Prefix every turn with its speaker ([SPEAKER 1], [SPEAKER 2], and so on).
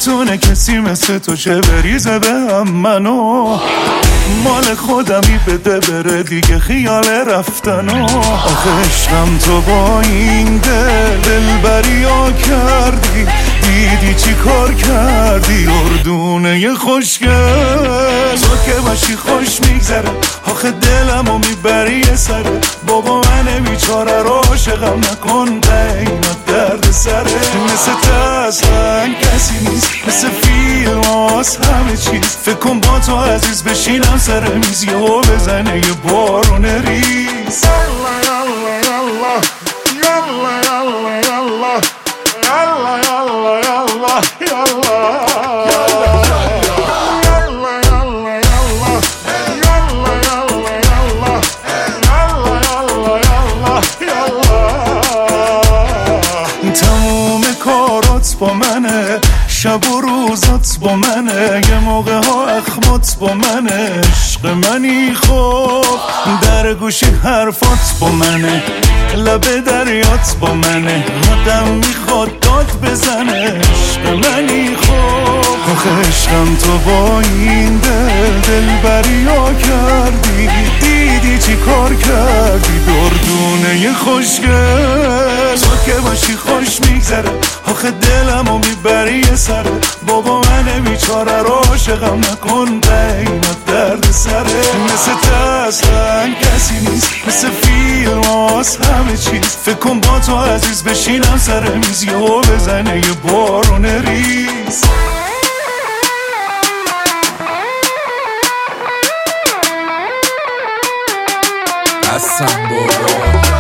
[SPEAKER 1] نمیتونه کسی مثل تو چه بریزه به هم منو، مال خودمی بده بره دیگه خیال رفتنو. آخه عشقم تو با این دلبریا کردی، دیدی چی کار کردی اردونه خوشگل. تو که باشی خوش میگذره، آخه دلمو میبری سره. بابا من بیچاره رو عاشقم نکن، اینات درد سره. مثل تسلن کسی نیست، مثل فیلم هاست همه چیز. فکر کن با تو عزیز بشینم سر میز یهو بزنه یه بارون ریز. یالا یالا یالا یالا یالا یالا یالا یالا یالا تموم کارات با منه، شب و روزات با منه، یه موقع ها اخمات با منه. عشق منی خوب در گوشی حرفات با منه، لب دریات با منه، آدم میخواد داد بزنه. عشق منی خوب، آخه عشقم تو با این دلبریا کردی، دیدی چی کار کردی دردونه خوشگل. تو که باشی خوش میگذره، آخه دلمو میبری سره. بابا من بیچاره رو عاشقم نکن، اینات درد سره. مثل تسلن کسی نیست، مثل فیلم هاست همه چیز. فکر کن با تو عزیز بشینم سر میز یهو بزنه یه بارون ریز.
[SPEAKER 2] حسن بابا